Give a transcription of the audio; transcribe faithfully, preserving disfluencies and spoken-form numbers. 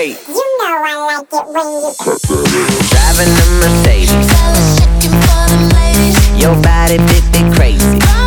wait. You know I like it when you Driving a Mercedes. Fellas checking for them ladies. Your body fit me crazy.